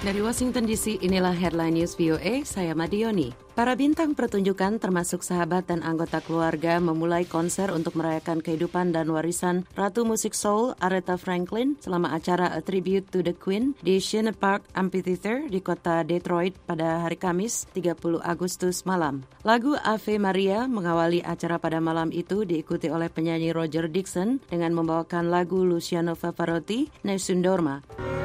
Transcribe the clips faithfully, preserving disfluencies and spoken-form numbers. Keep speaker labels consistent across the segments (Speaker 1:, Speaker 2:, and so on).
Speaker 1: Dari Washington D C, inilah Headline News V O A, saya Madioni. Para bintang pertunjukan termasuk sahabat dan anggota keluarga memulai konser untuk merayakan kehidupan dan warisan Ratu Musik Soul Aretha Franklin selama acara A Tribute to the Queen di Shinner Park Amphitheater di kota Detroit pada hari Kamis tiga puluh Agustus malam. Lagu Ave Maria mengawali acara pada malam itu diikuti oleh penyanyi Roger Dixon dengan membawakan lagu Luciano Pavarotti, Nessun Dorma.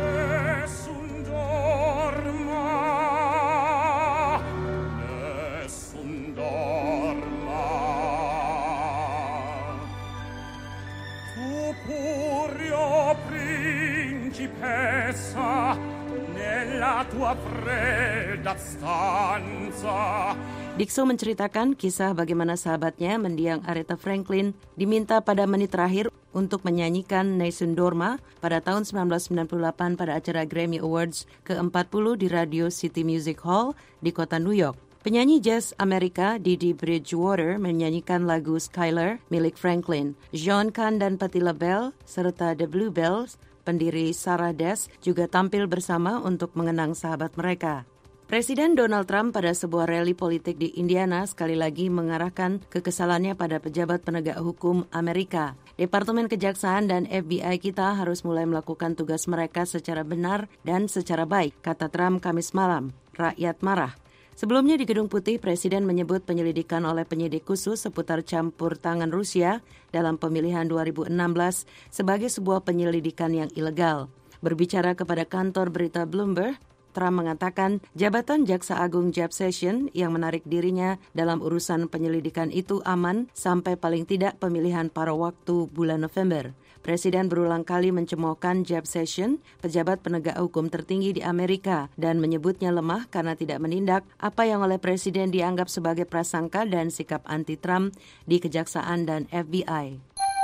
Speaker 1: Dixon menceritakan kisah bagaimana sahabatnya mendiang Aretha Franklin diminta pada menit terakhir untuk menyanyikan Nessun Dorma pada tahun sembilan belas sembilan puluh delapan pada acara Grammy Awards ke empat puluh di Radio City Music Hall di kota New York. Penyanyi jazz Amerika Didi Bridgewater menyanyikan lagu Skylar milik Franklin. John Kahn dan Patti LaBelle serta The Bluebells, pendiri Sarah Des, juga tampil bersama untuk mengenang sahabat mereka. Presiden Donald Trump pada sebuah rally politik di Indiana sekali lagi mengarahkan kekesalannya pada pejabat penegak hukum Amerika. Departemen Kejaksaan dan F B I kita harus mulai melakukan tugas mereka secara benar dan secara baik, kata Trump Kamis malam. Rakyat marah. Sebelumnya di Gedung Putih, Presiden menyebut penyelidikan oleh penyidik khusus seputar campur tangan Rusia dalam pemilihan dua ribu enam belas sebagai sebuah penyelidikan yang ilegal. Berbicara kepada kantor berita Bloomberg, Trump mengatakan jabatan Jaksa Agung Jeff Sessions yang menarik dirinya dalam urusan penyelidikan itu aman sampai paling tidak pemilihan pada waktu bulan November. Presiden berulang kali mencemoohkan Jeff Sessions, pejabat penegak hukum tertinggi di Amerika, dan menyebutnya lemah karena tidak menindak apa yang oleh Presiden dianggap sebagai prasangka dan sikap anti-Trump di Kejaksaan dan F B I.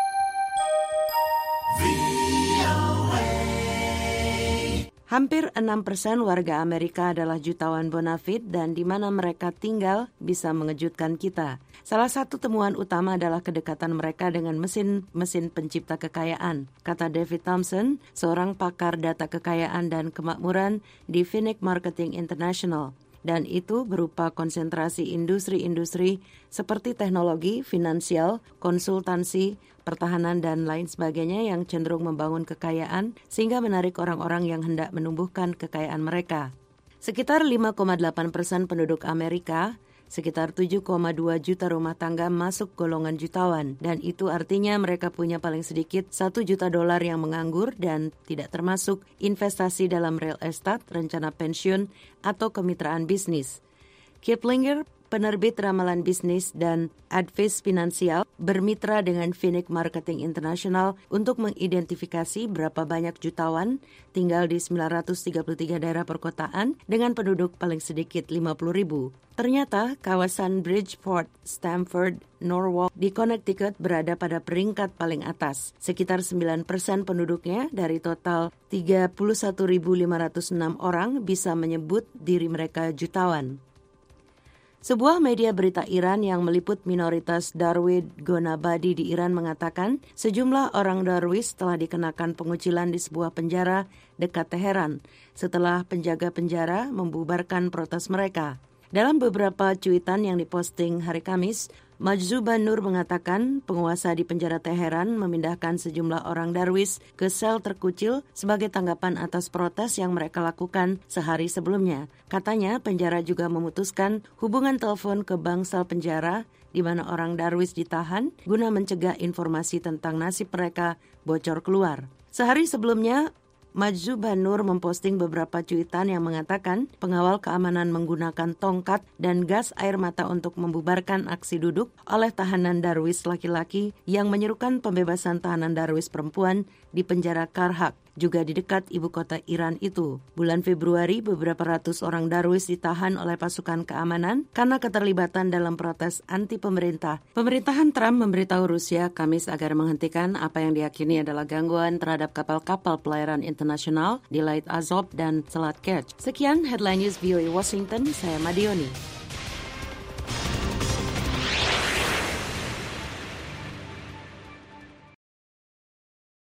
Speaker 1: Hampir enam persen warga Amerika adalah jutawan bonafide dan di mana mereka tinggal bisa mengejutkan kita. Salah satu temuan utama adalah kedekatan mereka dengan mesin-mesin pencipta kekayaan, kata David Thompson, seorang pakar data kekayaan dan kemakmuran di Phoenix Marketing International. Dan itu berupa konsentrasi industri-industri seperti teknologi, finansial, konsultansi, pertahanan, dan lain sebagainya yang cenderung membangun kekayaan sehingga menarik orang-orang yang hendak menumbuhkan kekayaan mereka. Sekitar lima koma delapan persen penduduk Amerika, sekitar tujuh koma dua juta rumah tangga masuk golongan jutawan, dan itu artinya mereka punya paling sedikit satu juta dolar yang menganggur dan tidak termasuk investasi dalam real estate, rencana pensiun, atau kemitraan bisnis. Kiplinger, penerbit ramalan bisnis dan advis finansial, bermitra dengan Phoenix Marketing International untuk mengidentifikasi berapa banyak jutawan tinggal di sembilan ratus tiga puluh tiga daerah perkotaan dengan penduduk paling sedikit lima puluh ribu. Ternyata kawasan Bridgeport, Stamford, Norwalk di Connecticut berada pada peringkat paling atas. Sekitar sembilan persen penduduknya dari total tiga puluh satu ribu lima ratus enam orang bisa menyebut diri mereka jutawan. Sebuah media berita Iran yang meliput minoritas Darwid Gonabadi di Iran mengatakan sejumlah orang Darwis telah dikenakan pengucilan di sebuah penjara dekat Teheran setelah penjaga penjara membubarkan protes mereka. Dalam beberapa cuitan yang diposting hari Kamis, Majzuban Nur mengatakan penguasa di penjara Teheran memindahkan sejumlah orang Darwis ke sel terkucil sebagai tanggapan atas protes yang mereka lakukan sehari sebelumnya. Katanya penjara juga memutuskan hubungan telepon ke bangsal penjara di mana orang Darwis ditahan guna mencegah informasi tentang nasib mereka bocor keluar. Sehari sebelumnya, Majzuban Nur memposting beberapa cuitan yang mengatakan pengawal keamanan menggunakan tongkat dan gas air mata untuk membubarkan aksi duduk oleh tahanan Darwis laki-laki yang menyerukan pembebasan tahanan Darwis perempuan di penjara Karhak, juga di dekat ibu kota Iran itu. Bulan Februari, beberapa ratus orang Darwis ditahan oleh pasukan keamanan karena keterlibatan dalam protes anti pemerintah. Pemerintahan Trump memberitahu Rusia Kamis agar menghentikan apa yang diyakini adalah gangguan terhadap kapal-kapal pelayaran internasional di Laut Azov dan Selat Kerch. Sekian Headline News V O A Washington, saya Madioni.